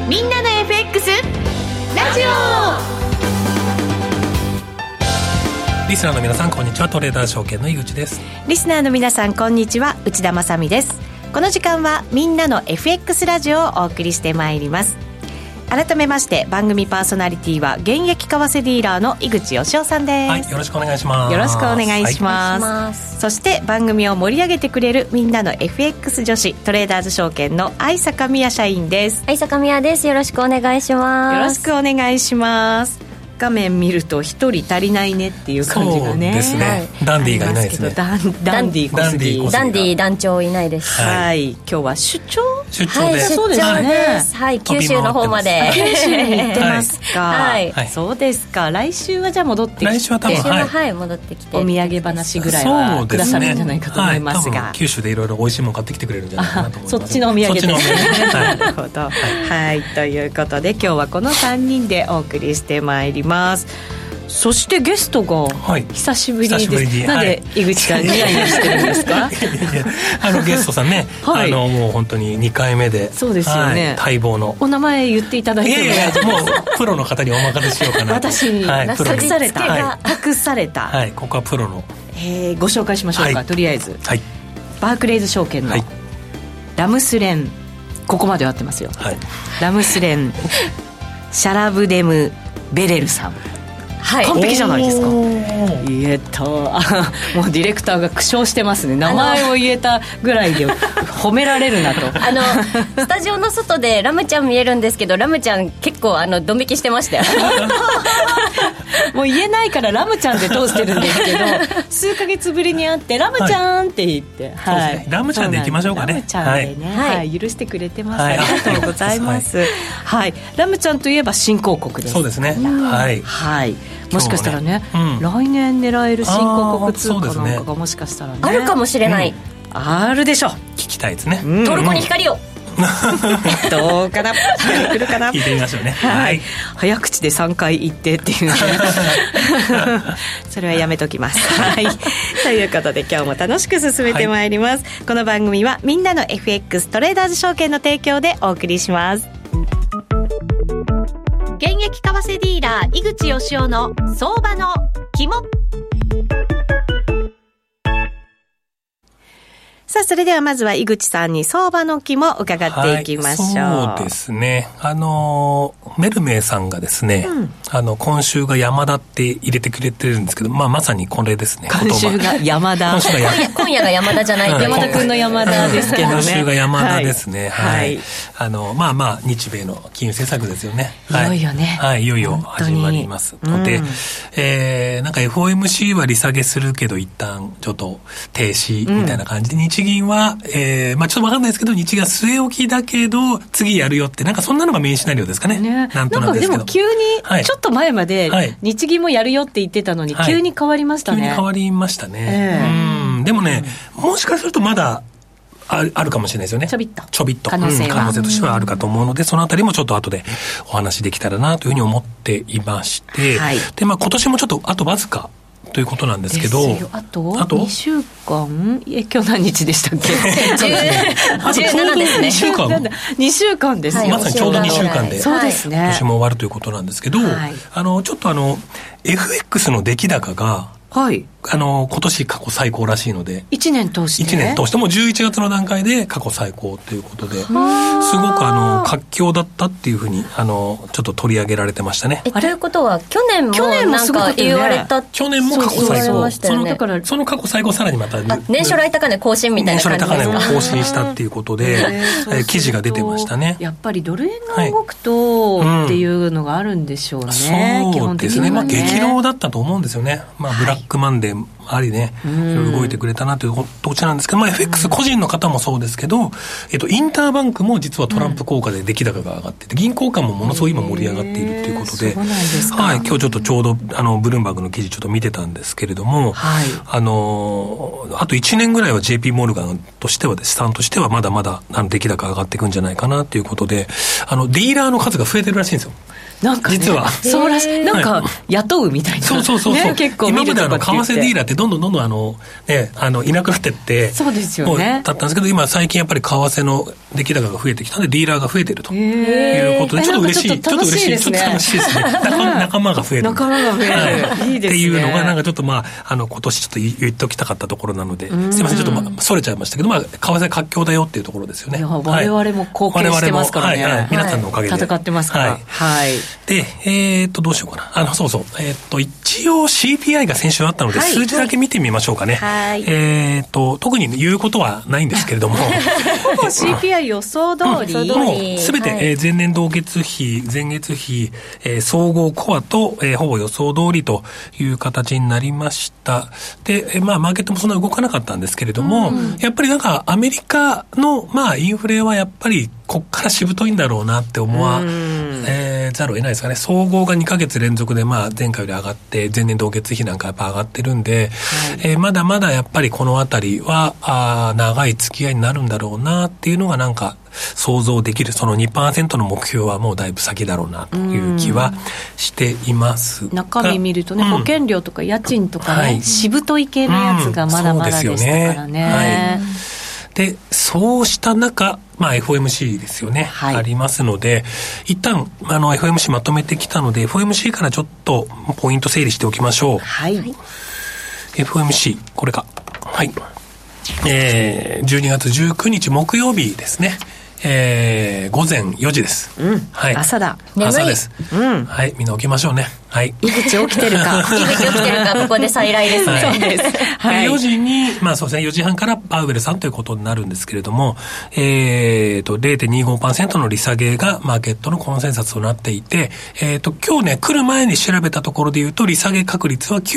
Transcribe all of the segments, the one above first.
みんなの FX ラジオ。 リスナーの皆さんこんにちは。トレーダー証券の井口です。 リスナーの皆さんこんにちは。内田まさみです。この時間はみんなの FX ラジオをお送りしてまいります。改めまして番組パーソナリティは現役為替ディーラーの井口義雄さんです。 はい、よろしくお願いします。 よろしくお願いします、そして番組を盛り上げてくれるみんなの FX 女子トレーダーズ証券の相坂美也社員です。 相坂美也です。よろしくお願いします。 よろしくお願いします。画面見ると一人足りないねっていう感じがね。 そうですね、はい、ダンディーがいないですね。 ダンディー小杉ダンディー団長いないです。 はい、今日は出張で、 はい、そうですね、はい、九州の方まで九州に行ってますか。 はい、 そうですか。来週はじゃあ戻ってきて、 来週は多分、 はい、戻ってきてお土産話ぐらいはくださるんじゃないかと思いますが、 多分九州でいろいろ美味しいもの買ってきてくれるんじゃないかなと思います。 そっちのお土産ですね。 なるほど、はい、ということで今日はこの3人でお送りしてまいります。そしてゲストが久しぶりです、なんで井口さんニヤニヤしてるんですか。 ゲストさんね、はい、もう本当に2回目で、 そうですよね、 待望のお名前言っていただいてももうプロの方にお任せしようかなと。 私に託された、託された、 はい、ここはプロの、 ご紹介しましょうか、とりあえず、はい、バークレイズ証券の、はい、ラムスレン、ここまで合ってますよ、はい、ラムスレンシャラブデムベレルさん、はい、完璧じゃないですか。言えた。もうディレクターが苦笑してますね。名前を言えたぐらいで褒められるなと。 スタジオの外でラムちゃん見えるんですけど、ラムちゃん結構ドン引きしてましたよ。 もう言えないからラムちゃんで通してるんですけど、数ヶ月ぶりに会ってラムちゃんって言って、はい、 そうですね、ラムちゃんでいきましょうかね。 ラムちゃんでね、はい、許してくれてます、はい、ありがとうございます、はい、ラムちゃんといえば新興国です。 そうですね、はい、 はい、もしかしたらね、来年狙える新興国通貨なんかがもしかしたらね、 あるかもしれない、 あるでしょう。 聞きたいですね、 トルコに光をどうかな、来るかな、 聞いてみましょうね、 はい、早口で3回言ってっていうねそれはやめときます、はい、ということで今日も楽しく進めてまいります、はい、この番組はみんなの FX トレーダーズ証券の提供でお送りします。現役為替ディーラー井口義雄の相場の肝。さあ、それではまずは井口さんに相場の肝を伺っていきましょう。 はい、そうですね、メルメイさんがですね、今週が山田って入れてくれてるんですけど、まさにこれですね。 今週が山田、 今夜が山田じゃない、 山田くんの山田ですけどね。 今週が山田ですね、はい、日米の金融政策ですよね、 いよいよね、 はい、いよいよ始まりますので、なんか FOMC は利下げするけど一旦ちょっと停止みたいな感じで、日銀は、ちょっと分かんないですけど、日銀は据え置きだけど次やるよって、なんかそんなのがメインシナリオですかね、なんとなくですけど。 でも急にちょっと前まで日銀もやるよって言ってたのに、急に変わりましたね。 急に変わりましたね、でもね、もしかするとまだあるかもしれないですよね。ちょびっと可能性としてはあるかと思うので、そのあたりもちょっと後でお話できたらなというふうに思っていまして、で今年もちょっとあとわずかということなんですけど、 あと2週間、今日何日でしたっけ 17ですね。 2週間です、 まさにちょうど2週間でそうですね、 今年も終わるということなんですけど、ちょっとFX の出来高が、はい、今年過去最高らしいので、 1年通してもう11月の段階で過去最高ということで、すごく活況だったっていうふうにちょっと取り上げられてましたね。 ということは去年もなんか言われた、 去年も過去最高、その過去最高さらにまた年初来高値更新みたいな感じですか。 年初来高値を更新したっていうことで記事が出てましたね。 やっぱりドル円が動くとっていうのがあるんでしょうね、 そうですね、激動だったと思うんですよね。ブラックマンデーありね、動いてくれたなという特徴なんですけど、FX 個人の方もそうですけど、インターバンクも実はトランプ効果で出来高が上がっていて、銀行間もものすごい今盛り上がっているということで、はい、今日ちょうどブルームバーグの記事ちょっと見てたんですけれども、はい、あと1年ぐらいは JP モルガンとしては、資産としてはまだまだ出来高上がっていくんじゃないかなということで、ディーラーの数が増えてるらしいんですよ。 なんかね、 実はそうらしい、なんか雇うみたいな、 そう、 ね、結構見るとかって言って、 今まで為替ディーラーってどんどんいなくなってって、 そうですよね、 だったんですけど、今最近やっぱり為替の出来高が増えてきたのでディーラーが増えてるということで、ちょっと嬉しい、ちょっと嬉しいですね。ちょっと楽しいですね。仲間が増える。 仲間が増える。 はい、 いいですね。 っていうのがなんかちょっと今年ちょっと言っておきたかったところなので、すいません、ちょっとそれちゃいましたけど、為替活況だよっていうところですよね。 我々も貢献してますからね。 はい、皆さんのおかげで。 戦ってますから。はい。 で、どうしようかな。そうそう。一応 CPI が先週あったので、数字だけ見てみましょうかね。 はい。 特に言うことはないんですけれども。 ほぼ CPI 予想通り。 もうすべて、前年同月比、前月比、総合コアと、ほぼ予想通りという形になりました。で、マーケットもそんな動かなかったんですけれども、やっぱりなんかアメリカの、インフレはやっぱりこっからしぶといんだろうなって思わ、ざるを得ないですかね。総合が2ヶ月連続で前回より上がって、前年同月比なんかやっぱ上がってるんで、まだまだやっぱりこのあたりは長い付き合いになるんだろうなっていうのがなんか想像できる。その 2% の目標はもうだいぶ先だろうなという気はしていますが、 中身見るとね、保険料とか家賃とかね、しぶとい系のやつがまだまだでしたからね。 で、そうした中、FOMC ですよね、ありますので、一旦FOMC まとめてきたので FOMC からちょっとポイント整理しておきましょう。 はい。 FOMC これか。はい。12月19日木曜日ですね。午前4時です。 はい。朝だ。 朝です。はい。みんな起きましょうね。はい。 井口起きてるか。 井口起きてるか、ここで再来ですね。そうです。 はい。4時に、そうですね、4時半からパウエルさんということになるんですけれども、0.25% の利下げがマーケットのコンセンサスとなっていて、今日ね、来る前に調べたところで言うと、利下げ確率は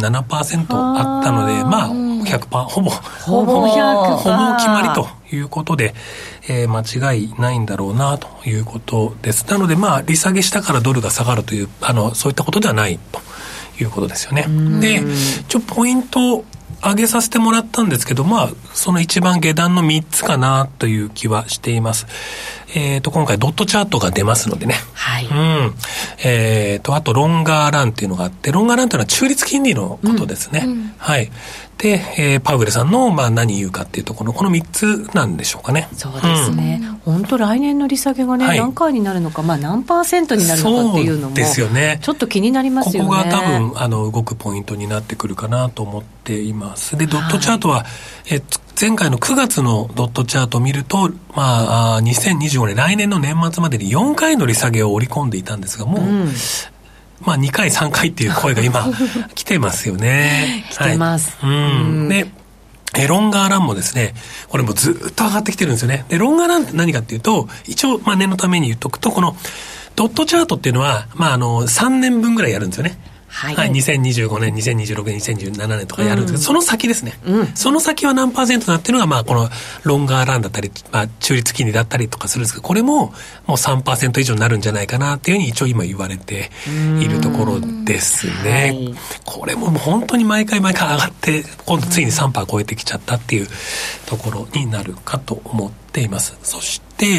97% あったので、100%、ほぼ決まりということで、間違いないんだろうなということです。なので利下げしたからドルが下がるというそういったことではないということですよね。で、ポイントを上げさせてもらったんですけど、その一番下段の3つかなという気はしています。今回ドットチャートが出ますのでね。 はい。 あとロンガーランっていうのがあって、ロンガーランっていうのは中立金利のことですね。はい。で、パウエルさんの何言うかっていうところ、この3つなんでしょうかね。 そうですね。本当来年の利下げがね、何回になるのか、何%になるのかっていうのも、 ですよね。 ちょっと気になりますよね。 ここが多分動くポイントになってくるかなと思っています。で、ドットチャートは、前回の9月のドットチャートを見ると、2025年、来年の年末までに4回の利下げを織り込んでいたんですが、もう、2回、3回っていう声が今、来てますよね。 来てます。 で、ロンガーランもですね、これもずっと上がってきてるんですよね。で、ロンガーランって何かっていうと、一応、念のために言っとくと、この、ドットチャートっていうのは、3年分ぐらいやるんですよね。はい。2025年、2026年、2017年とかやるんですけど、その先ですね。その先は何%なっていうのが、このロンガーランだったり、中立金利だったりとかするんですけど、これももう 3% 以上になるんじゃないかなっていうふうに一応今言われているところですね。これももう本当に毎回上がって、今度ついに 3% 超えてきちゃったっていうところになるかと思っています。そして、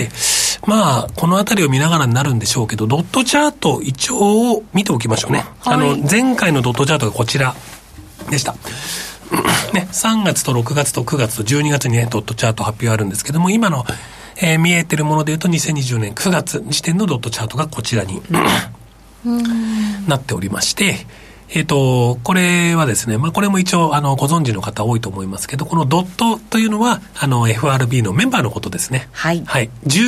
このあたりを見ながらになるんでしょうけど、ドットチャート一応見ておきましょうね。前回のドットチャートがこちらでした。ね、3月と6月と9月と12月にね、ドットチャート発表あるんですけども、今の、見えてるもので言うと2020年9月時点のドットチャートがこちらになっておりまして、これはですね、これも一応、ご存知の方多いと思いますけど、このドットというのは、FRB のメンバーのことですね。 はい。 はい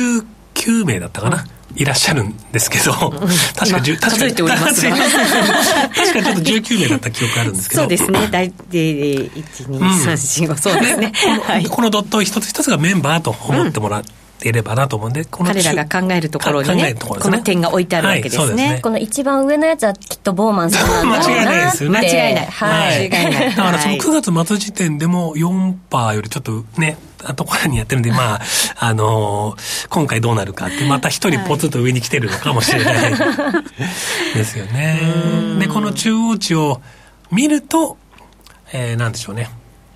。19名だったかな。いらっしゃるんですけど、確か数えておりますが確かちょっと19名だった記憶あるんですけど、 そうですね。大体1、2、3、4、5、そうですね。 このドット一つ一つがメンバーと思ってもらっていればなと思うんで、 彼らが考えるところにね、この点が置いてあるわけですね。 この一番上のやつはきっとボーマンさんなんだろうなって。 間違いないですよね。 間違いない。間違いない。 だからその9月末時点でも 4% よりちょっとね、後からにやってるんで、今回どうなるかって、また一人ポツンと上に来てるのかもしれないですよね。で、この中央値を見ると、なんでしょうね。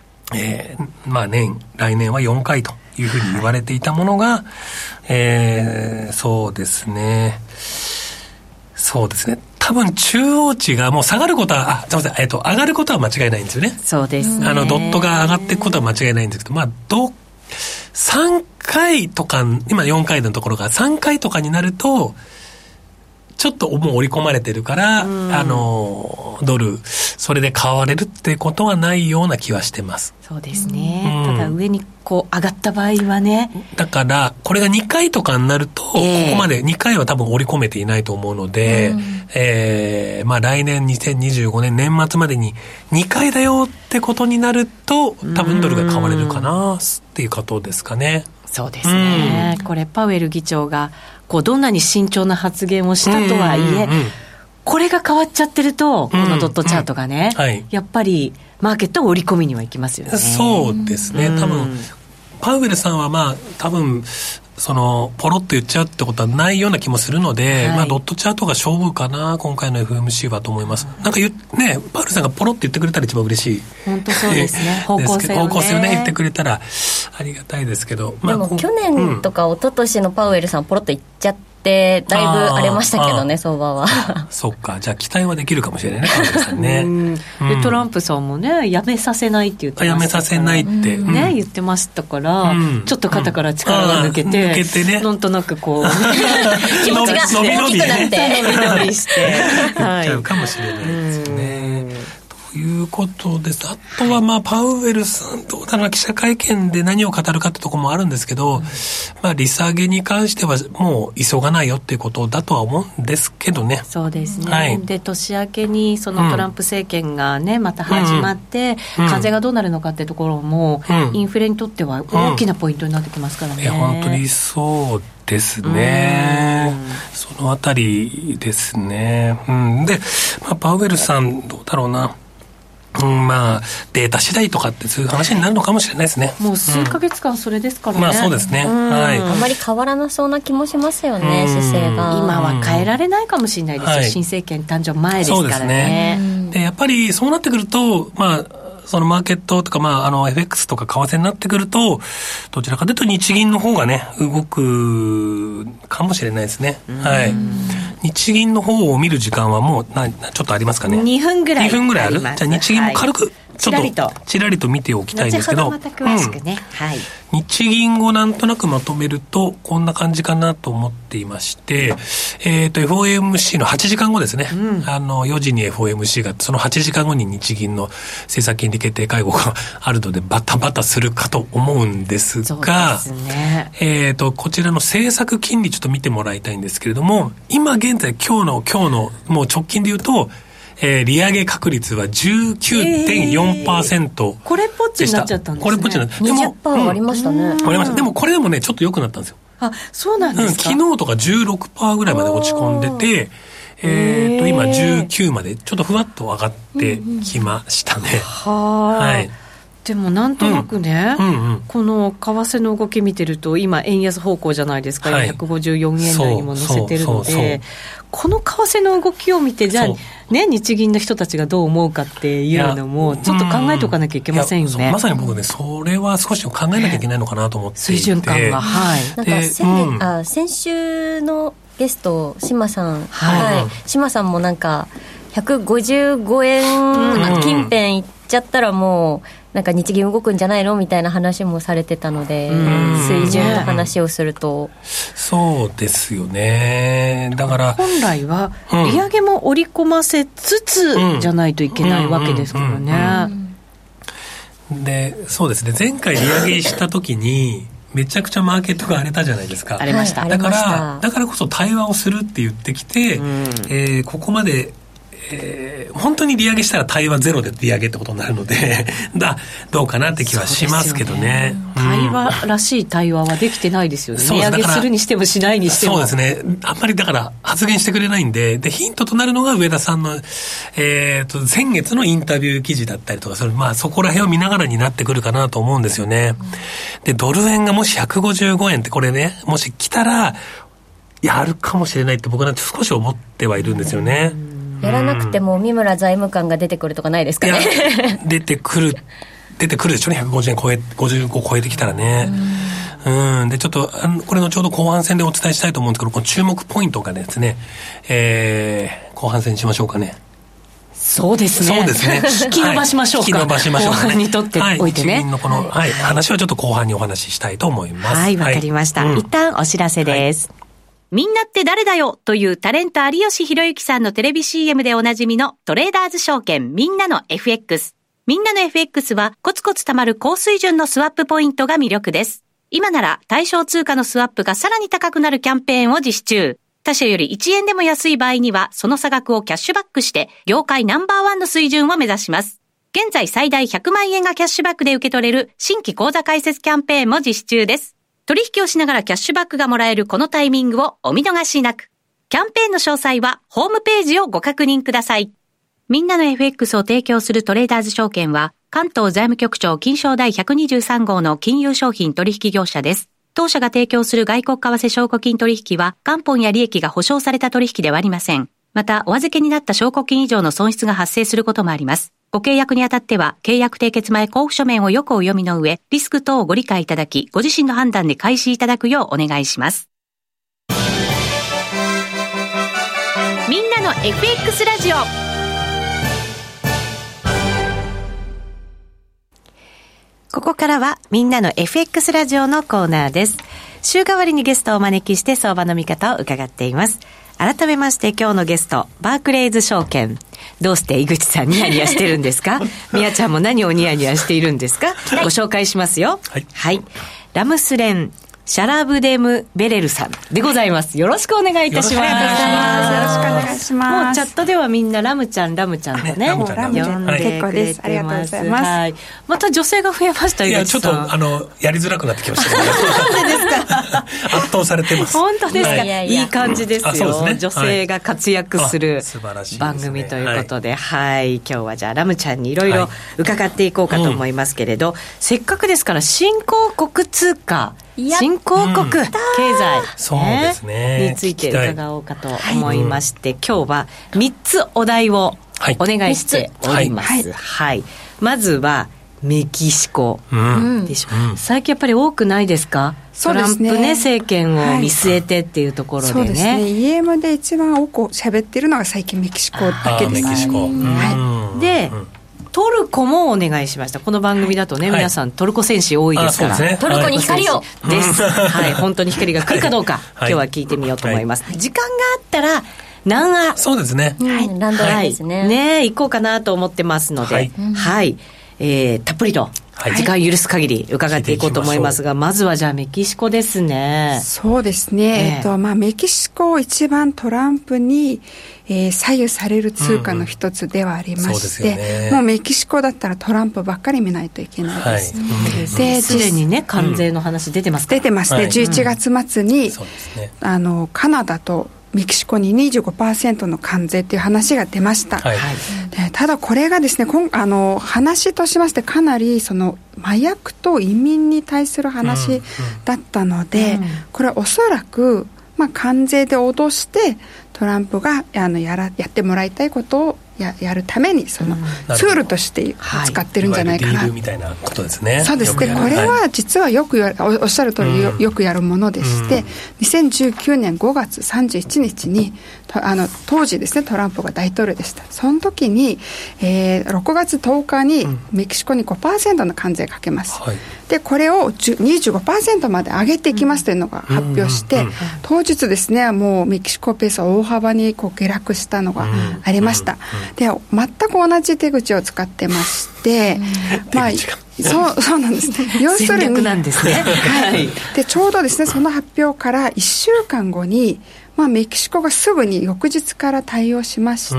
来年は4回というふうに言われていたものが、そうですね。多分中央値がもう下がることは、すみません、上がることは間違いないんですよね。 そうですね。 ドットが上がっていくことは間違いないんですけど、 3回とか、今4回のところが3回とかになると、ちょっともう織り込まれてるから、ドル、それで買われるってことはないような気はしてます。 そうですね。ただ上にこう上がった場合はね。 だから、これが2回とかになると、ここまで2回は多分織り込めていないと思うので、まあ来年2025年年末までに2回だよってことになると、多分ドルが買われるかなっていうことですかね。 そうですね。これパウエル議長がこうどんなに慎重な発言をしたとはいえ、これが変わっちゃってると、このドットチャートがね、やっぱりマーケットを織り込みにはいきますよね。 そうですね。多分パウエルさんはまあ多分そのポロッと言っちゃうってことはないような気もするので、まあドットチャートが勝負かな今回の FOMC はと思います。なんかね、パウエルさんがポロッと言ってくれたら一番嬉しい。 本当そうですね。方向性をね言ってくれたらありがたいですけど、 でも去年とか一昨年のパウエルさんポロッと言っちゃってだいぶ荒れましたけどね、相場は。 そっか、じゃあ期待はできるかもしれないね、パウエルさんね。 でトランプさんもね、やめさせないって言ってましたから、 やめさせないってね、言ってましたから、ちょっと肩から力が抜けて、 ね、 なんとなくこう気持ちが大きくなって伸び伸びしていっちゃうかもしれないですね。ということです。あとはまあパウエルさんどうだろう、記者会見で何を語るかってところもあるんですけど、まあ利下げに関してはもう急がないよっていうことだとは思うんですけどね。 そうですね、で年明けにそのトランプ政権がね、また始まって、風がどうなるのかってところも、インフレにとっては大きなポイントになってきますからね。 本当にそうですね。そのあたりですね。で、まあ、パウエルさんどうだろうな。まあデータ次第とかってそういう話になるのかもしれないですね。 もう数ヶ月間それですからね。 まあそうですね。あんまり変わらなそうな気もしますよね、姿勢が。 今は変えられないかもしれないですよ、新政権誕生前ですからね。そうですね。 でやっぱりそうなってくると、まあそのマーケットとか、まあ、FX とか為替になってくると、どちらかというと日銀の方がね、動くかもしれないですね。日銀の方を見る時間はもうちょっとありますかね。 2分ぐらいある。じゃあ日銀も軽く、ちょっとちらりと見ておきたいんですけど、 後ほどまた詳しくね、 日銀をなんとなくまとめるとこんな感じかなと思っていまして、FOMC の8時間後ですね、4時に FOMC がその8時間後に日銀の政策金利決定会合があるのでバタバタするかと思うんですが、こちらの政策金利ちょっと見てもらいたいんですけれども、今現在今日のもう直近で言うと利上げ確率は 19.4% これっぽっちになっちゃったんですね。 これっぽっちになった。 20% ありましたね。 でもこれでもねちょっと良くなってたんですよ。 あ、そうなんですか。 昨日とか 16% ぐらいまで落ち込んでて、今19までちょっとふわっと上がってきましたね。 でもなんとなくね、この為替の動き見てると今円安方向じゃないですか、154円台にも乗せてるので、この為替の動きを見てじゃあね、日銀の人たちがどう思うかっていうのもちょっと考えておかなきゃいけませんよね。 まさに僕ね、それは少し考えなきゃいけないのかなと思っていて、 水準感が、 なんか先週のゲスト島さん、島さんもなんか155円近辺いっちゃったらもうなんか日銀動くんじゃないのみたいな話もされてたので、水準の話をするとそうですよね。だから本来は利上げも織り込ませつつじゃないといけないわけですからね。 でそうですね、前回利上げした時にめちゃくちゃマーケットが荒れたじゃないですか。 荒れました。 だからこそ対話をするって言ってきて、ここまで本当に利上げしたら対話ゼロで利上げってことになるのでどうかなって気はしますけどね。 対話らしい対話はできてないですよね。利上げするにしてもしないにしても。 そうですね。あんまりだから発言してくれないんで、ヒントとなるのが上田さんの、先月のインタビュー記事だったりとか、そこら辺を見ながらになってくるかなと思うんですよね。で、ドル円がもし155円ってこれね、もし来たらやるかもしれないって僕なんて少し思ってはいるんですよね。 やらなくても三村財務官が出てくるとかないですかね。 出てくるでしょね。150円55超えてきたらね。でちょっとこれのちょうど後半戦でお伝えしたいと思うんですけど、この注目ポイントがですね、後半戦にしましょうかね。 そうですね。 そうですね。 引き伸ばしましょうか。 引き伸ばしましょうか、ね。 後半にとっておいてね。 日銀のこの、話はちょっと後半にお話ししたいと思います。 はい、わかりました。一旦お知らせです。みんなって誰だよというタレント有吉弘行さんのテレビ CM でおなじみのトレーダーズ証券みんなの FX。みんなの FX はコツコツ貯まる高水準のスワップポイントが魅力です。今なら対象通貨のスワップがさらに高くなるキャンペーンを実施中。他社より1円でも安い場合にはその差額をキャッシュバックして業界ナンバーワンの水準を目指します。現在最大100万円がキャッシュバックで受け取れる新規口座開設キャンペーンも実施中です。取引をしながらキャッシュバックがもらえるこのタイミングをお見逃しなく。キャンペーンの詳細はホームページをご確認ください。みんなの FX を提供するトレーダーズ証券は関東財務局長金商第123号の金融商品取引業者です。当社が提供する外国為替証拠金取引は元本や利益が保証された取引ではありません。また、お預けになった証拠金以上の損失が発生することもあります。ご契約にあたっては、契約締結前交付書面をよくお読みの上、リスク等をご理解いただき、ご自身の判断で開始いただくようお願いします。みんなの FX ラジオ。ここからはみんなの FX ラジオのコーナーです。週替わりにゲストをお招きして相場の見方を伺っています。改めまして今日のゲスト、バークレイズ証券。どうして井口さんニヤニヤしてるんですか？みやちゃんも何をニヤニヤしているんですか？ご紹介しますよ。はい。ラムスレン・シャラブデム・ベレルさんでございます。よろしくお願いいたします。 よろしくお願いします。 もうチャットではみんなラムちゃんとね、呼んでくれてます。 結構です。ありがとうございます。はい。 また女性が増えました。 いや、ちょっとやりづらくなってきましたね。 なんでですか？ 圧倒されてます。 本当ですか？いい感じですよ。 そうですね。 女性が活躍する番組ということで、はい。今日はじゃあラムちゃんにいろいろ伺っていこうかと思いますけれど、せっかくですから新興国通貨、新興国経済、 そうですね、 について伺おうかと思いまして、今日は3つお題をお願いしております。はい。まずはメキシコでしょ。最近やっぱり多くないですか？トランプね、政権を見据えてっていうところでね。 そうですね。EM で一番多く喋ってるのが最近メキシコだけです。 メキシコ。 はい。で、トルコもお願いしました。この番組だとね、皆さんトルコ戦士多いですから、 トルコに光をです。はい、本当に光が来るかどうか、今日は聞いてみようと思います。時間があったら南ア、 そうですね。 ランドライですね。 ね、行こうかなと思ってますので、はい、たっぷりと時間許す限り伺っていこうと思いますが、まずはじゃあメキシコですね。 そうですね。メキシコ一番トランプに左右される通貨の一つではありまして、もうメキシコだったらトランプばっかり見ないといけないです。 で、すでにね、関税の話出てますか？ 出てますね。11月末に、カナダとメキシコに 25% の関税という話が出ました。でただこれがですね、話としましてかなりその麻薬と移民に対する話だったので、これはおそらく関税で脅してトランプがやってもらいたいことをやるためにそのツールとして使ってるんじゃないかな、 リールみたいなことですね。 そうですね。これは実はよくおっしゃる通りよくやるものでして、2019年5月31日に当時ですね、トランプが大統領でした。その時に、6月10日にメキシコに 5% の関税かけます、でこれを 25% まで上げていきますというのが発表して、当日ですね、もうメキシコペースは大幅に下落したのがありました。で全く同じ手口を使ってまして、そうなんですね。要するに戦略なんですね。はい。 でちょうどですね、その発表から1週間後にメキシコがすぐに翌日から対応しまして、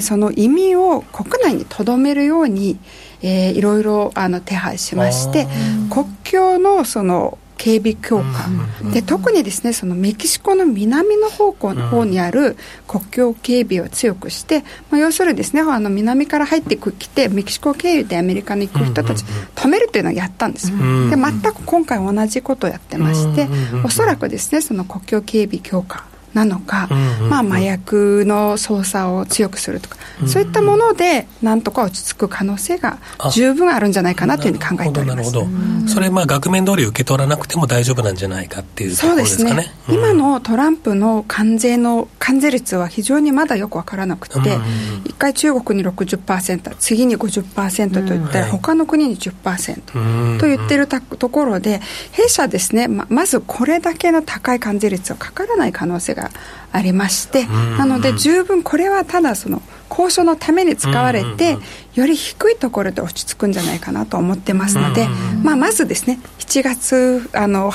その移民を国内に留めるように、いろいろ手配しまして、国境のその警備強化、で特にですね、そのメキシコの南の方にある国境警備を強くして、要するにですね、南から入ってきてメキシコ経由でアメリカに行く人たち止めるというのをやったんです。で全く今回同じことをやってまして、おそらくですね、その国境警備強化なのか、麻薬の捜査を強くするとか、そういったものでなんとか落ち着く可能性が十分あるんじゃないかなというふうに考えております。 なるほど。それ額面通り受け取らなくても大丈夫なんじゃないかっていうところですかね。 そうですね。今のトランプの関税の関税率は非常にまだよく分からなくて、一回中国に 60%、次に 50% といったら他の国に 10% と言っているところで、弊社ですね、まずこれだけの高い関税率はかからない可能性がありまして、なので十分これはただその交渉のために使われて、より低いところで落ち着くんじゃないかなと思ってますので、まずですね7月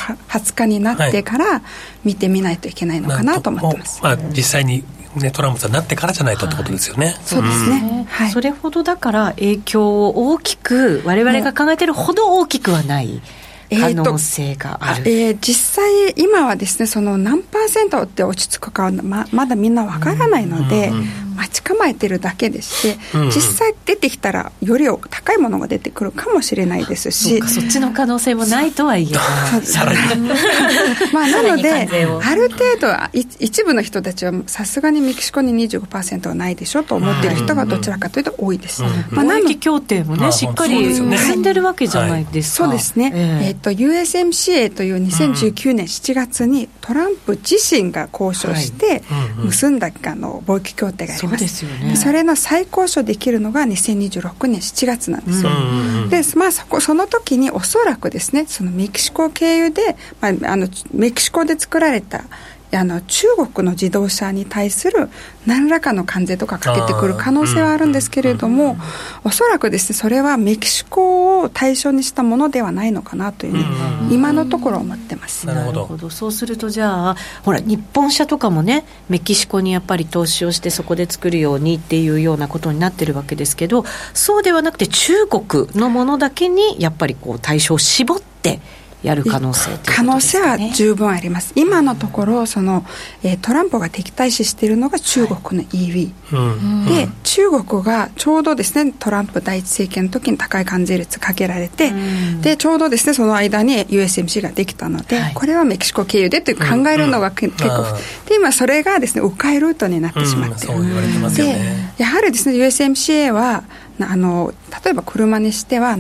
20日になってから見てみないといけないのかなと思ってます。 実際にね、トランプさんになってからじゃないとってことですよね。 そうですね、 それほどだから影響を大きく我々が考えているほど大きくはない可能性がある。 実際今はですね、その何%って落ち着くかは まだみんなわからないので、待ち構えてるだけでして、実際出てきたらより高いものが出てくるかもしれないですし、 そっちの可能性もないとはいえないさらになのである程度一部の人たちはさすがにメキシコに 25% はないでしょと思っている人がどちらかというと多いです。 貿易協定もね、しっかり結んでるわけじゃないですか。 そうですね、USMCA という2019年7月にトランプ自身が交渉して結んだ貿易協定があります。 そうですよね。 それの再交渉できるのが2026年7月なんですよ。で、その時におそらくですね、そのメキシコ経由で、メキシコで作られた中国の自動車に対する何らかの関税とかかけてくる可能性はあるんですけれども、おそらくですね、それはメキシコを対象にしたものではないのかなというふうに今のところ思ってます。 なるほど。そうするとじゃあほら日本車とかもね、メキシコにやっぱり投資をしてそこで作るようにっていうようなことになってるわけですけど、そうではなくて中国のものだけにやっぱりこう対象を絞ってやる可能性ということですかね。 可能性は十分あります。今のところトランプが敵対視しているのが中国の EV、で中国がちょうどですねトランプ第一政権の時に高い関税率かけられて、でちょうどですねその間に USMC ができたので、これはメキシコ経由でという考えるのが結構、で今それがですね迂回ルートになってしまっている、 そう言われてますよね。 でやはりですね USMCA は例えば車にしては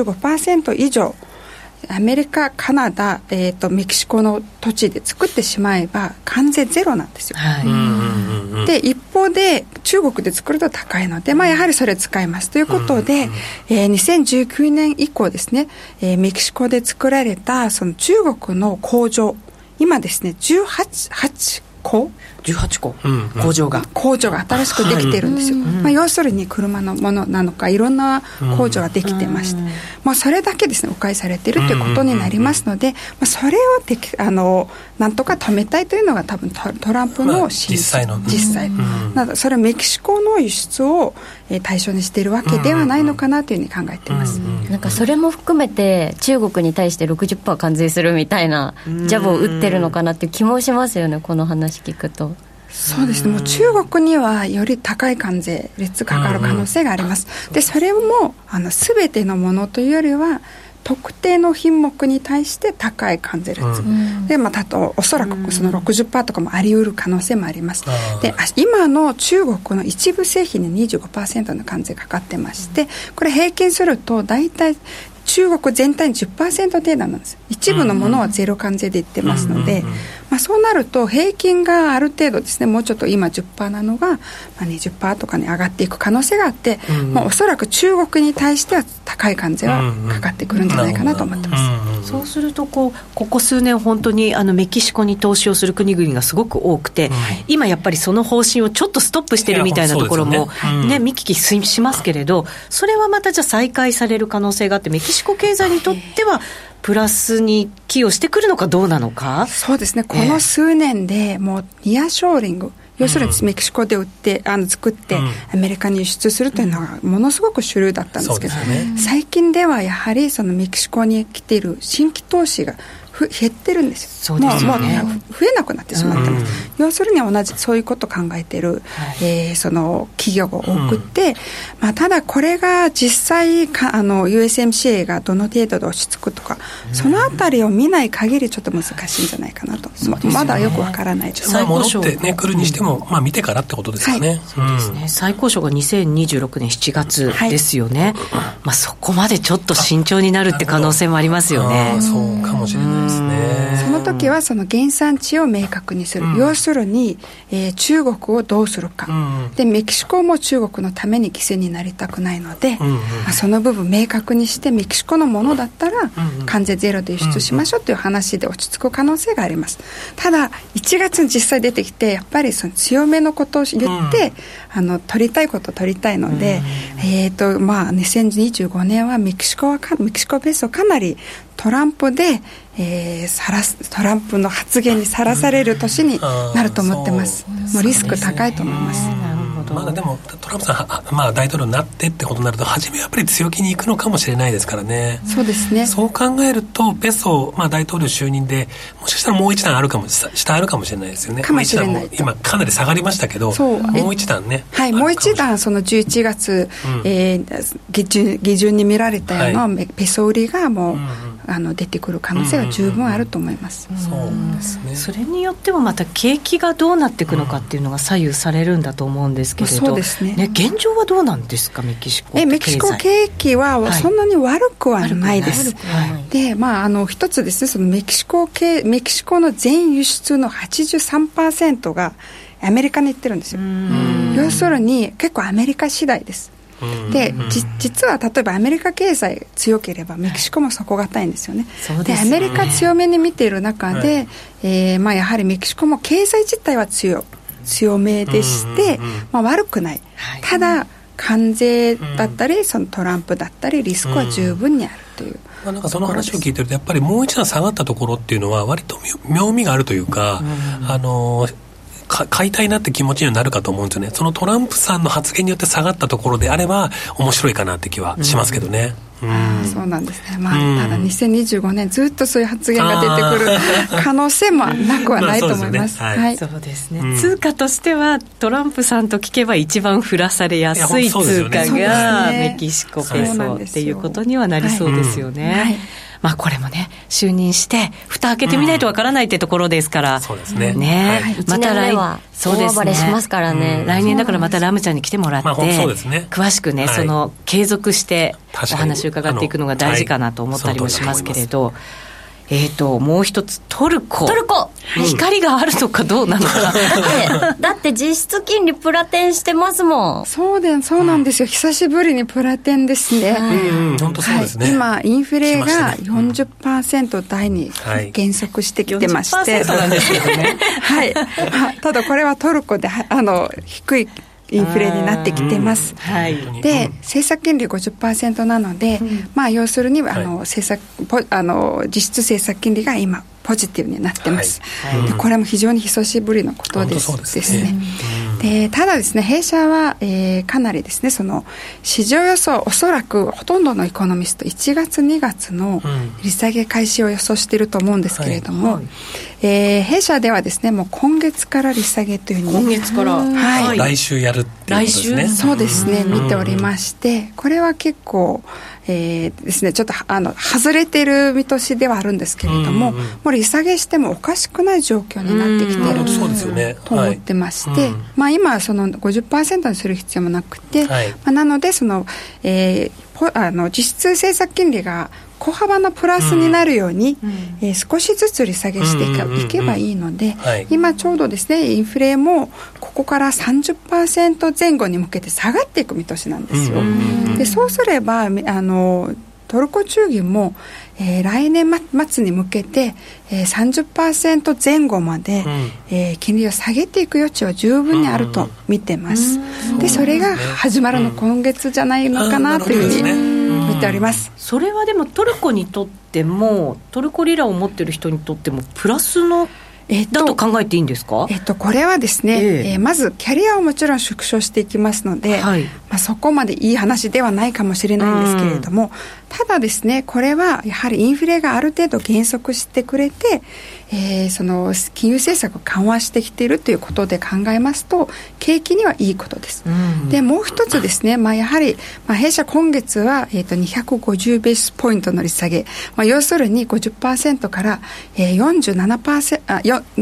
75% 以上アメリカ、カナダ、メキシコの土地で作ってしまえば関税ゼロなんですよ、で一方で中国で作ると高いので、やはりそれ使いますということで、2019年以降ですね、メキシコで作られたその中国の工場、今ですね18個工場が新しくできてるんですよ、要するに車のものなのかいろんな工場ができてまして、それだけですね迂回されているということになりますので、それをなんとか止めたいというのが多分トランプの実際なので、それはメキシコの輸出を対象にしているわけではないのかなというふうに考えています。 なんかそれも含めて中国に対して 60% 関税するみたいなジャブを打ってるのかなっていう気もしますよね、この話聞くと。 そうですね、もう中国にはより高い関税率がかかる可能性があります。でそれも全てのものというよりは特定の品目に対して高い関税率、でおそらくその 60% とかもあり得る可能性もあります。で今の中国の一部製品に 25% の関税かかってまして、これ平均すると大体中国全体に 10% 程度なんです。一部のものはゼロ関税で言ってますので、そうなると平均がある程度ですね、もうちょっと今 10% なのが、20% とかに上がっていく可能性があって、おそらく中国に対しては高い関税はかかってくるんじゃないかなと思ってます。 そうするとここ数年本当にメキシコに投資をする国々がすごく多くて、今やっぱりその方針をちょっとストップしてるみたいなところも見聞きしますけれど、それはまたじゃあ再開される可能性があって、メキシコ経済にとってはプラスに寄与してくるのかどうなのか。 そうですね、この数年でもうニアショーリング、要するにメキシコで作ってアメリカに輸出するというのがものすごく主流だったんですけど、最近ではやはりそのメキシコに来ている新規投資が減ってるんですよ。もう増えなくなってしまってます。要するにそういうことを考えている、その企業が多くて、ただこれが実際USMCA がどの程度で落ち着くとか、そのあたりを見ない限りちょっと難しいんじゃないかなと、まだよくわからないです。 戻って来るにしても、見てからってことですよね。 そうですね、再交渉が2026年7月ですよね、そこまでちょっと慎重になるって可能性もありますよね。 そうかもしれないですその時はその原産地を明確にする、要するに、中国をどうするか、でメキシコも中国のために犠牲になりたくないので、その部分明確にしてメキシコのものだったら関税ゼロで輸出しましょうという話で落ち着く可能性があります。ただ1月に実際出てきてやっぱりその強めのことを言って、取りたいことを取りたいので、2025年はメキシコペソかなりトランプで、トランプの発言にさらされる年になると思ってます。もうリスク高いと思います。 まだでもトランプさん、大統領になってってことになると初めはやっぱり強気に行くのかもしれないですからね。 そうですね。 そう考えるとペソ、大統領就任でもしかしたらもう一段下あるかもしれないですよね。 かもしれない。 今かなり下がりましたけど、もう一段ね。 はい、もう一段その11月、下旬に見られたようなペソ売りがもう、出てくる可能性が十分あると思います。 そうですね。 それによってもまた景気がどうなっていくのかっていうのが左右されるんだと思うんですけれど、 そうですね。 現状はどうなんですか、メキシコ経済。 メキシコ景気はそんなに悪くはないです。で、一つですね、そのメキシコの全輸出の 83% がアメリカに行ってるんですよ。要するに結構アメリカ次第です。で、実は例えばアメリカ経済強ければメキシコも底堅いんですよね。で、アメリカ強めに見ている中で、やはりメキシコも経済自体は強めでして、悪くない。ただ関税だったりそのトランプだったりリスクは十分にあるという。 なんかその話を聞いてるとやっぱりもう一段下がったところっていうのは割と妙味があるというか、買いたいなって気持ちにはなるかと思うんですよね。そのトランプさんの発言によって下がったところであれば面白いかなって気はしますけどね。 そうなんですね。ただ2025年ずっとそういう発言が出てくる可能性もなくはないと思います。 そうですね。通貨としてはトランプさんと聞けば一番振らされやすい通貨がメキシコペソっていうことにはなりそうですよね。これもね、就任して蓋開けてみないとわからないってところですから、 そうですね。 1年目は大暴れしますからね。 来年だからまたラムちゃんに来てもらって、詳しくね、その継続してお話を伺っていくのが大事かなと思ったりもしますけれど、もう一つトルコ、光があるのかどうなのかだって実質金利プラテンしてますもん。 そうなんですよ。久しぶりにプラテンですね。 本当そうですね。 今インフレが 40% 台に減速してきてまして、 40% なんですけどねただこれはトルコで低いインフレになってきてます。で、政策金利 50% なので、要するに実質政策金利が今ポジティブになってます。で、これも非常に久しぶりのことですね。で、ただですね、弊社は、かなりですね、その市場予想、おそらくほとんどのエコノミスト1月2月の利下げ開始を予想していると思うんですけれども、弊社ではですね、もう今月から利下げというふうに、 今月から、 来週やるっていうことですね。 そうですね、見ておりまして、これは結構ですね、ちょっと外れている見通しではあるんですけれども、もう利下げしてもおかしくない状況になってきていると思ってまして、今はその 50% にする必要もなくて、なのでその、実質政策金利が小幅なプラスになるように、少しずつ利下げしていけばいいので、今ちょうどですね、インフレもここから 30% 前後に向けて下がっていく見通しなんですよ。で、そうすればトルコ中銀も、来年末に向けて、30% 前後まで、金利を下げていく余地は十分にあると見てます。で、それが始まるの今月じゃないのかなというふうに見ております。 それはでもトルコにとってもトルコリラを持っている人にとってもプラスのだと考えていいんですか？ これはですね、まずキャリアをもちろん縮小していきますので、そこまでいい話ではないかもしれないんですけれども、ただですね、これはやはりインフレがある程度減速してくれて、その金融政策を緩和してきているということで考えますと、景気にはいいことです。で、もう一つですね、やはり、弊社今月は、250ベースポイントの利下げ、要するに 50% から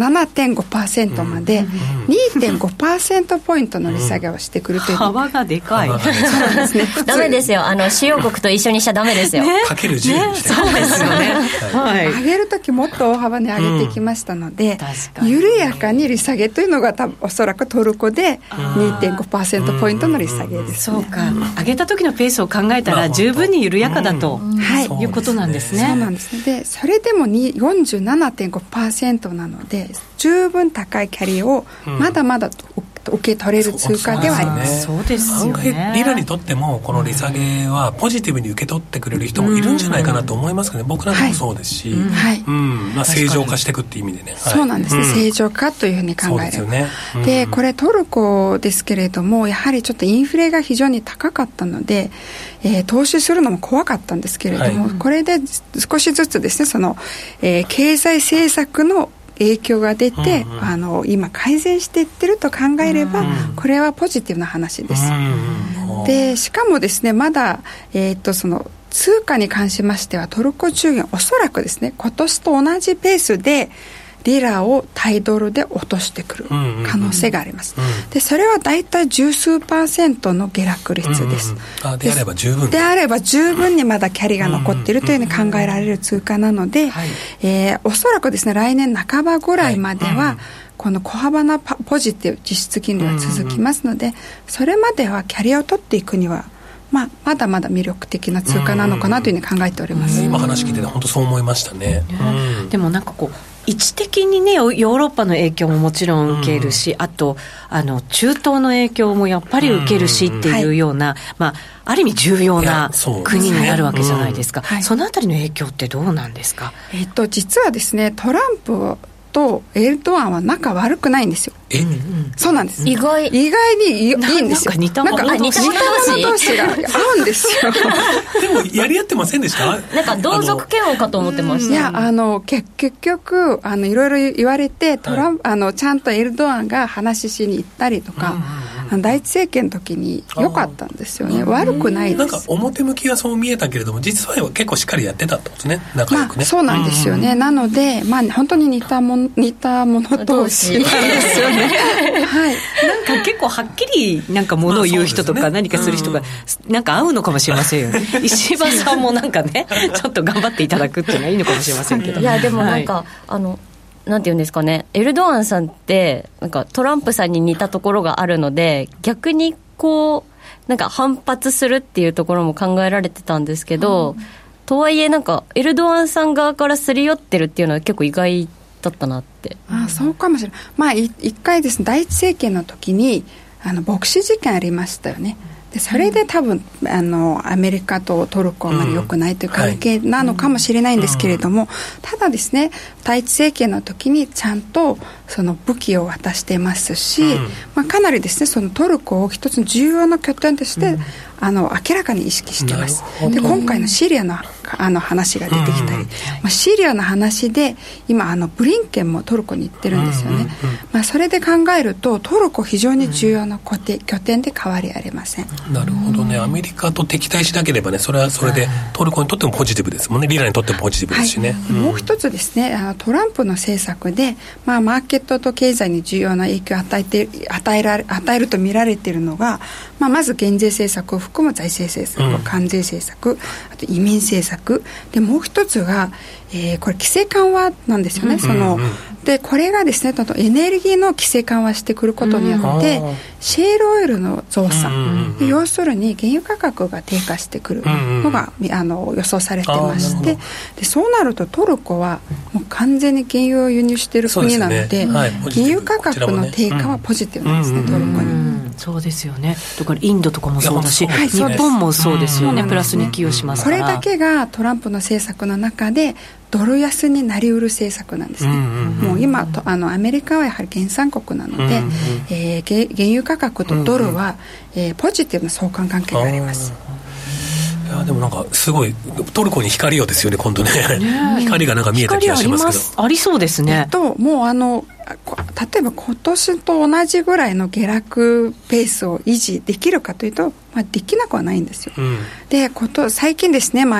、7.5% まで 2.5% ポイントの利下げをしてくるという、 幅がでか怖い。 ダメですよ。主要国と一緒にしちゃダメですよ。 かける10にして。 そうですよね。はい。 上げるときもっと大幅に上げてきましたので、緩やかに利下げというのがおそらくトルコで 2.5% ポイントの利下げです、 そうか。上げた時のペースを考えたら十分に緩やかだと、いうことなんですね。 そうなんですね。で、それでも 47.5% なので、十分高いキャリーをまだまだ受け取れる通貨ではあります。 そうですよね。 リラにとってもこの利下げはポジティブに受け取ってくれる人もいるんじゃないかなと思いますけどね。僕なんかもそうですし、正常化していくっていう意味でね。 そうなんですね。正常化というふうに考えれば。で、これトルコですけれども、やはりちょっとインフレが非常に高かったので、投資するのも怖かったんですけれども、これで少しずつですね、その、経済政策の影響が出て、今改善していってると考えれば、これはポジティブな話です。で、しかもですね、まだ、その通貨に関しましてはトルコ中元おそらくですね、今年と同じペースでリラを対ドルで落としてくる可能性があります。で、それはだいたい十数%の下落率です。 であれば十分であれば十分にまだキャリーが残っているというふうに考えられる通貨なので、おそらくですね、来年半ばぐらいまでは、この小幅なポジティブ実質金利は続きますので、それまではキャリアを取っていくにはまだまだ魅力的な通貨なのかなというふうに考えております。 今話聞いてて本当そう思いましたね。 でもなんかこう位置的にね、ヨーロッパの影響ももちろん受けるし、あと中東の影響もやっぱり受けるしっていうような、ある意味重要な国になるわけじゃないですか。そのあたりの影響ってどうなんですか？ 実はですね、トランプとエルドアンは仲悪くないんですよ。そうなんです。意外にいいんですよ。 似た者同士が合うんですよ。 でもやり合ってませんでした？ なんか同族嫌悪かと思ってました。 いや、結局いろいろ言われてちゃんとエルドアンが話しに行ったりとか、第一政権の時に良かったんですよね。悪くないです。 なんか表向きはそう見えたけれども、実は結構しっかりやってたってことですね。仲良くね。 そうなんですよね。なので、本当に似た者同士なんですよね。 はい。なんか結構はっきりなんか物を言う人とか何かする人がなんか合うのかもしれませんよね。石破さんもなんかね、ちょっと頑張っていただくっていうのはいいのかもしれませんけど。 いや、でもなんか、なんていうんですかね、エルドアンさんってなんかトランプさんに似たところがあるので、逆にこうなんか反発するっていうところも考えられてたんですけど、とはいえなんかエルドアンさん側からすり寄ってるっていうのは結構意外だったなって。 そうかもしれない。一回ですね、第一政権の時に牧師事件ありましたよね。で、それで多分アメリカとトルコはあまり良くないという関係なのかもしれないんですけれども、ただですね、第一政権の時にちゃんとその武器を渡していますし、かなりですね、そのトルコを一つの重要な拠点として、明らかに意識しています。で、今回のシリアの話が出てきたり、シリアの話で今ブリンケンもトルコに行ってるんですよね。それで考えるとトルコ非常に重要な拠点で変わりありません。 なるほどね。アメリカと敵対しなければね、それはそれでトルコにとってもポジティブですもんね。リラにとってもポジティブですしね。 もう一つですね、トランプの政策で、マーケットと経済に重要な影響を与えると見られているのが、まず減税政策を含む財政政策、関税政策、あと移民政策で、もう一つが、これ規制緩和なんですよね。でこれがですね、エネルギーの規制緩和してくることによって、シェールオイルの増産、要するに原油価格が低下してくるのが、予想されてまして、でそうなるとトルコはもう完全に原油を輸入している国なので、原油価格の低下はポジティブなんですね、トルコに。 そうですよね。だからインドとかもそうだし、日本もそうですよね。プラスに寄与しますから。 これだけがトランプの政策の中でドル安になりうる政策なんですね。もう今アメリカはやはり原産国なので、原油価格とドルは、ポジティブな相関関係があります。 いやでもなんかすごいトルコに光をですよね、今度ね。光がなんか見えた気がしますけど。 ありそうですね。 もう例えば今年と同じぐらいの下落ペースを維持できるかというと、できなくはないんですよ。で最近ですね、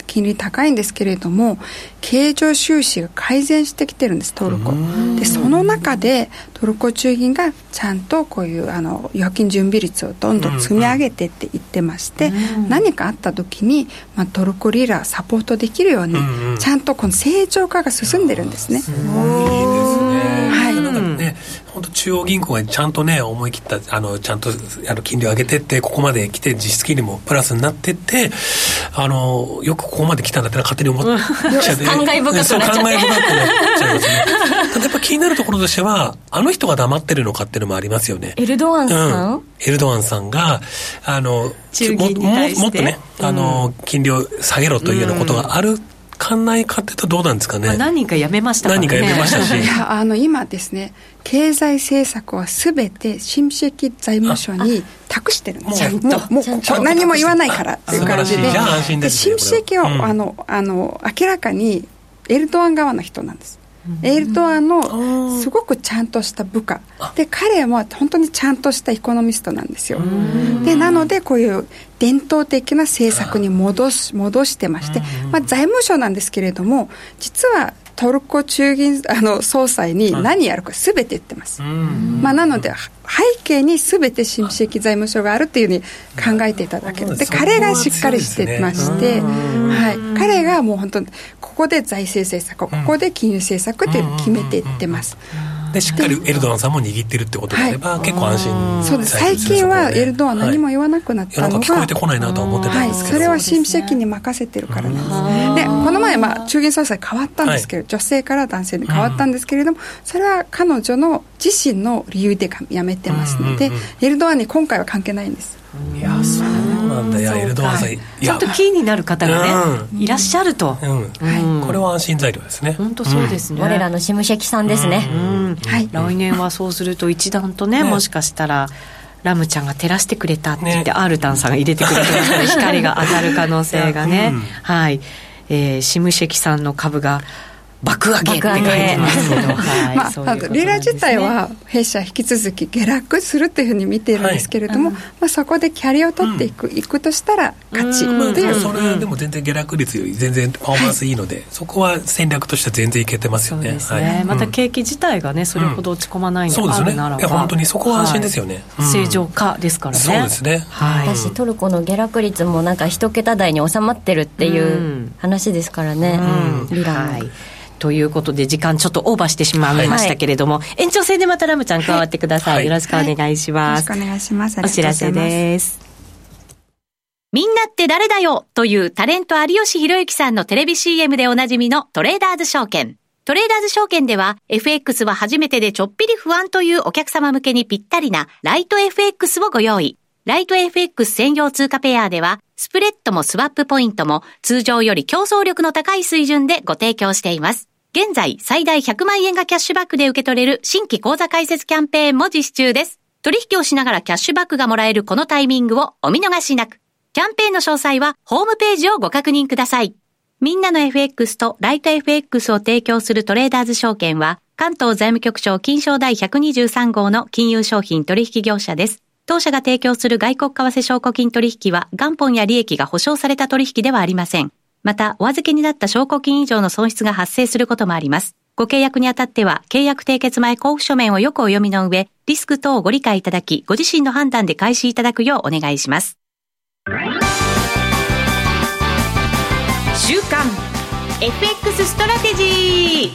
金利高いんですけれども、経常収支が改善してきてるんです、トルコで。その中でトルコ中銀がちゃんとこういう預金準備率をどんどん積み上げてって言ってまして、何かあった時に、トルコリラサポートできるように、ちゃんとこの正常化が進んでるんですね。 すごいですね。はい。なんかね、本当中央銀行がちゃんとね、思い切ったちゃんと金利を上げてって、ここまで来て実質金利もプラスになってって、よくここまで来たんだって勝手に思っちゃって、 感慨深くなっちゃって、 そう感慨深くなっちゃいますね。ただやっぱ気になるところとしては、あの人が黙ってるのかっていうのもありますよね。 エルドアンさん、 エルドアンさんが中銀に対してもっとね、金利を下げろというようなことがあるかないかっていうとどうなんですかね。 何人か辞めましたからね。 何人か辞めましたし、 いや今ですね、経済政策はすべて新積財務省に託してるんですよ。もう何も言わないからっていう感じで、新積を明らかにエルドアン側の人なんです。エルドアンのすごくちゃんとした部下で、彼は本当にちゃんとしたエコノミストなんですよ。でなのでこういう伝統的な政策に戻してまして、財務省なんですけれども、実はトルコ中銀総裁に何やるか全て言ってます。なので背景に全て新積財務省があるっていうふうに考えていただける。で彼がしっかりしてまして、彼がもう本当にここで財政政策、ここで金融政策っていうのを決めていってます。 でしっかりエルドアンさんも握ってるってことであれば、結構安心。 そうです。最近はエルドアン何も言わなくなったのが、 聞こえてこないなと思ってたんですけど、 それは新積に任せてるからなんです。でこの前中銀総裁変わったんですけど、女性から男性に変わったんですけれども、それは彼女の自身の理由で辞めてますので、エルドアンに今回は関係ないんです。 いやそうなんだ。いやエルドアンさんちゃんとキーになる方がね、いらっしゃると、 これは安心材料ですね。 本当そうですね。 我らのシムシェキさんですね。 来年はそうすると一段とね、もしかしたらラムちゃんが照らしてくれたって言って、アールタンさんが入れてくれて光が当たる可能性がね、シムシェキさんの株が爆上げって書いてますけど、 リラ自体は弊社引き続き下落するというふうに見ているんですけれども、そこでキャリアを取っていくとしたら勝ちっていう、 それでも全然下落率より全然パフォーマンスいいので、そこは戦略としては全然いけてますよね。そうですね。 また景気自体がねそれほど落ち込まないのがあるならば、 本当にそこは安心ですよね。 正常化ですからね。 そうですね。 私トルコの下落率もなんか一桁台に収まってるっていう話ですからね、リラの。 ということで時間ちょっとオーバーしてしまいましたけれども、延長戦でまたラムちゃん加わってください。よろしくお願いします。 よろしくお願いします。 お知らせです。 みんなって誰だよというタレント有吉弘行さんのテレビ CM でおなじみのトレーダーズ証券。トレーダーズ証券では FX は初めてでちょっぴり不安というお客様向けにぴったりなライト FX をご用意。ライト FX 専用通貨ペアではスプレッドもスワップポイントも通常より競争力の高い水準でご提供しています。現在最大100万円がキャッシュバックで受け取れる新規口座開設キャンペーンも実施中です。取引をしながらキャッシュバックがもらえるこのタイミングをお見逃しなく。キャンペーンの詳細はホームページをご確認ください。みんなの FX とライト FX を提供するトレーダーズ証券は関東財務局長金商第123号の金融商品取引業者です。当社が提供する外国為替証拠金取引は元本や利益が保証された取引ではありません。また、お預けになった証拠金以上の損失が発生することもあります。ご契約にあたっては、契約締結前交付書面をよくお読みの上、リスク等をご理解いただき、ご自身の判断で開始いただくようお願いします。 週刊 FX ストラテジー。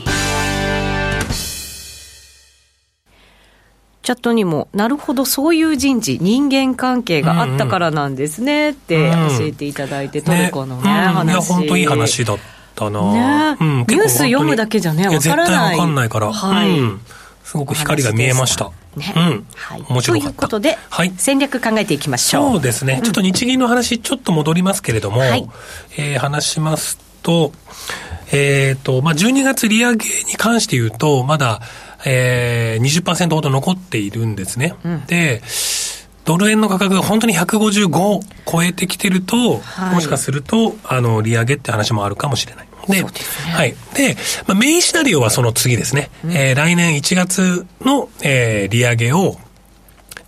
チャットにもなるほどそういう人事人間関係があったからなんですねって教えていただいて、トルコのね、話。 いや本当いい話だったな、 ニュース読むだけじゃね分からない。 絶対分かんないから、すごく光が見えました。面白かった。 ということで、戦略考えていきましょう。 そうですね。ちょっと日銀の話ちょっと戻りますけれども、話しますと、12月利上げに関して言うとまだ20% ほど残っているんですね。で、ドル円の価格が本当に155を超えてきてると、もしかすると利上げって話もあるかもしれない。で、で、メインシナリオはその次ですね。来年1月の、利上げを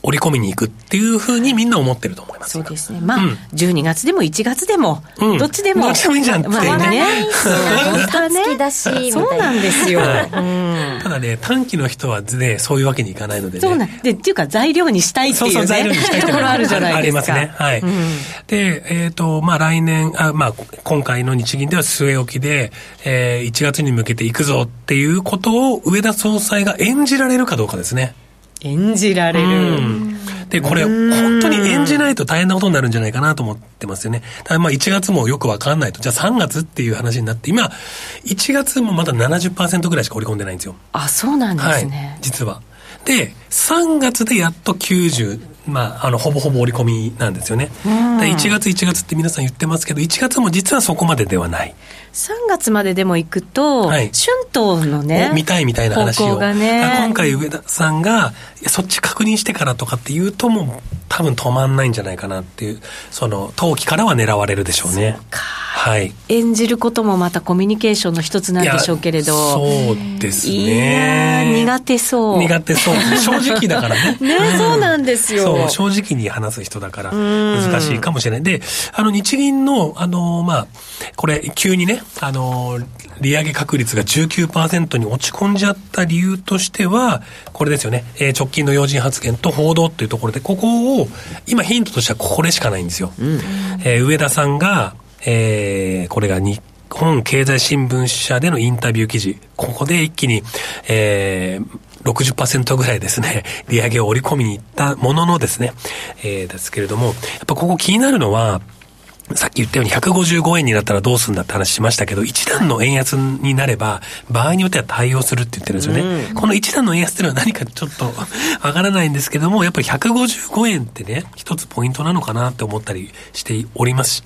織り込みに行くっていうふうにみんな思ってると思います。 そうですね。まあ、12月でも1月でも、どっちでも。 どっちでもいいじゃんってね。 本当はね。好きだし、 そうなんですよ。 ただね、短期の人はね、そういうわけにいかないのでね。 そうなんで、っていうか材料にしたいっていうね。 そう材料にしたいところあるじゃないですか。 ありますね。はい。で、まあ来年、まあ今回の日銀では据え置きで、1月に向けていくぞっていうことを上田総裁が演じられるかどうかですね。 演じられる。 で、これ、本当に演じないと大変なことになるんじゃないかなと思ってますよね。ただまあ1月もよくわかんないと。じゃあ3月っていう話になって、今、1月もまだ 70% ぐらいしか織り込んでないんですよ。 あ、そうなんですね。 はい、実は。で、3月でやっと90、まあ、ほぼほぼ織り込みなんですよね。1月って皆さん言ってますけど、1月も実はそこまでではない。 3月まででも行くと、春闘のね、 見たいみたいな話を、 ね、 今回上田さんがそっち確認してからとかっていうともう多分止まんないんじゃないかなっていう、その冬季からは狙われるでしょうね。はい、 演じることもまたコミュニケーションの一つなんでしょうけれど、 そうですね。 いや苦手そう正直だからね。 ね、そうなんですよ。 そう正直に話す人だから難しいかもしれない。で、日銀のまあこれ急にね利上げ確率が 19% に落ち込んじゃった理由としてはこれですよね。直近の要人発言と報道というところで、ここを今ヒントとしてはこれしかないんですよ。上田さんがこれが日本経済新聞社でのインタビュー記事、ここで一気に、60% ぐらいですね、利上げを織り込みに行ったもののですね、ですけれども、やっぱここ気になるのは、さっき言ったように155円になったらどうするんだって話しましたけど、一段の円安になれば場合によっては対応するって言ってるんですよね。この一段の円安っていうのは何かちょっとわからないんですけども、やっぱり155円ってね、一つポイントなのかなって思ったりしておりまして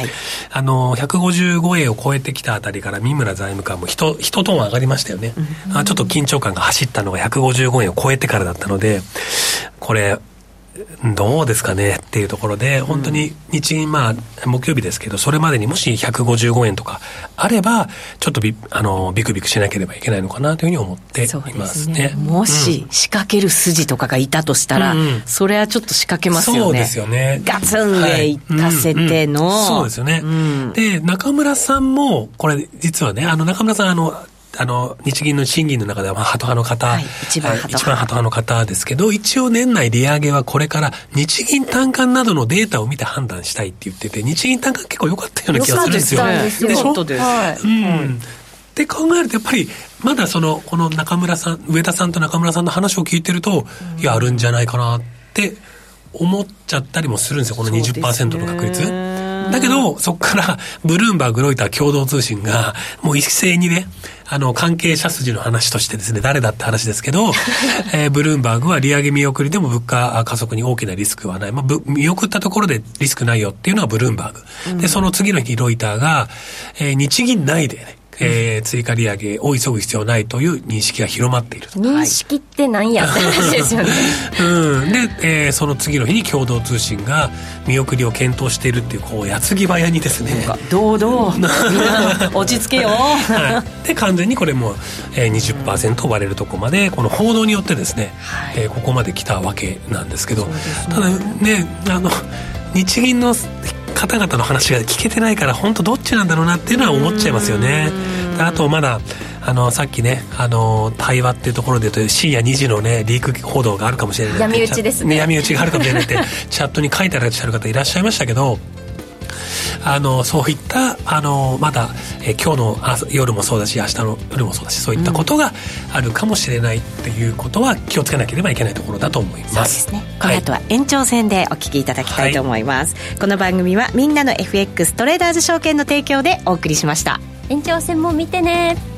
、155円を超えてきたあたりから三村財務官も一トーン上がりましたよね。ちょっと緊張感が走ったのが155円を超えてからだったので、これどうですかねっていうところで、本当に日銀、まあ木曜日ですけど、それまでにもし155円とかあればちょっとビクビクしなければいけないのかなというふうに思っていますね。 もし仕掛ける筋とかがいたとしたら、それはちょっと仕掛けますよね。 そうですよね。 ガツン上行かせての、 そうですよね。で、中村さんもこれ実はね、中村さん日銀の審議の中では、ハト派の方、一番ハト派の方ですけど、一応年内利上げはこれから日銀短観などのデータを見て判断したいって言ってて、日銀短観結構良かったような気がするんですよ。 でしょ？ って考えるとやっぱりまだこの中村さん、上田さんと中村さんの話を聞いてると、やるんじゃないかなって思っちゃったりもするんですよ、この 20% の確率。だけど、そこからブルームバーグ、ロイター共同通信がもう一斉にね、関係者筋の話としてですね、誰だって話ですけど、ブルームバーグは利上げ見送りでも物価加速に大きなリスクはない。見送ったところでリスクないよっていうのはブルームバーグ。で、その次の日ロイターが、日銀内でね、追加利上げを急ぐ必要ないという認識が広まっていると。 認識って何やって話ですよね。 で、その次の日に共同通信が見送りを検討しているっていう、矢継ぎ早にですね、 堂々落ち着けよ、 で完全にこれも、20% 割れるとこまでこの報道によってですね、ここまで来たわけなんですけど、ただね、日銀の方々の話が聞けてないから本当どっちなんだろうなっていうのは思っちゃいますよね。あとまださっきね対話っていうところで言うと深夜2時のねリーク報道があるかもしれない、 闇討ちですね。 闇討ちがあるかもしれないってチャットに書いてらっしゃる方いらっしゃいましたけど、そういったまだ、今日の夜もそうだし明日の夜もそうだし、そういったことがあるかもしれないっていうことは気をつけなければいけないところだと思います。 そうですね。この後は延長戦でお聞きいただきたいと思います。この番組はみんなの FX トレーダーズ証券の提供でお送りしました。 延長戦も見てね。